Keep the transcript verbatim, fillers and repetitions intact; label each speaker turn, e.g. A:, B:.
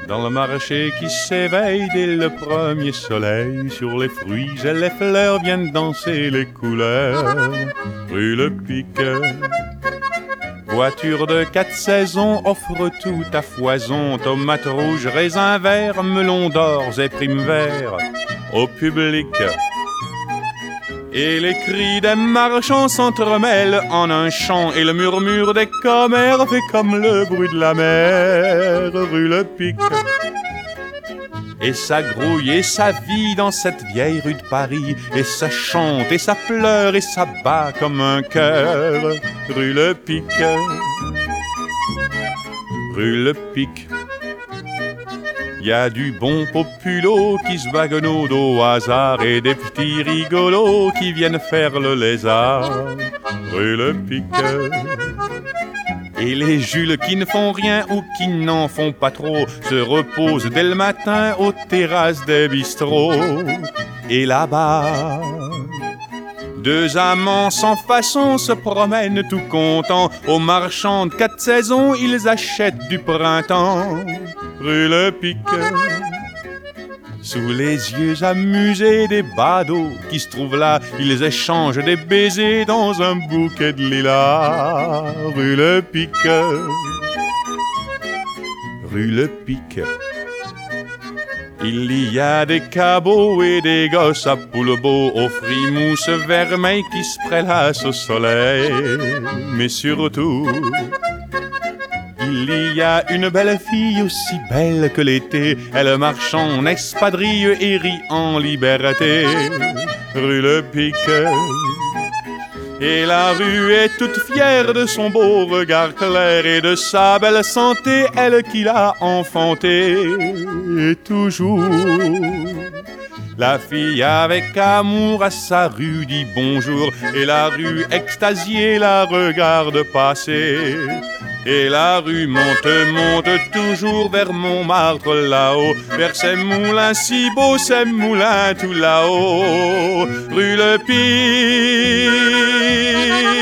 A: Dans le marché qui s'éveille dès le premier soleil, sur les fruits et les fleurs viennent danser les couleurs. Rue Le Pic, voiture de quatre saisons offre tout à foison, tomates rouges, raisins verts, melons d'or et primes verts au public. Et les cris des marchands s'entremêlent en un chant, et le murmure des commères fait comme le bruit de la mer. Rue Le Pic. Et ça grouille et ça vit dans cette vieille rue de Paris, et ça chante et ça pleure et ça bat comme un cœur. Rue Le Pic. Rue Le Pic. Y a du bon populo qui se baguenaude au hasard, et des petits rigolos qui viennent faire le lézard. Rue Le Pic. Et les Jules qui ne font rien ou qui n'en font pas trop se reposent dès le matin aux terrasses des bistrots. Et là-bas, deux amants sans façon se promènent tout contents. Aux marchands de quatre saisons, ils achètent du printemps. Rue Le Pic. Sous les yeux amusés des badauds qui se trouvent là, ils échangent des baisers dans un bouquet de lilas. Rue Le Pic. Rue Le Pic. Il y a des cabots et des gosses à Poulbeau, aux frimousse vermeil qui se prélassent au soleil. Mais surtout, il y a une belle fille aussi belle que l'été, elle marche en espadrille et rit en liberté. Rue Le Pic. Et la rue est toute fière de son beau regard clair et de sa belle santé, elle qui l'a enfanté. Et toujours, la fille avec amour à sa rue dit bonjour, et la rue extasiée la regarde passer. Et la rue monte, monte toujours vers Montmartre là-haut, vers ces moulins si beaux, ces moulins tout là-haut. Rue Le Pic.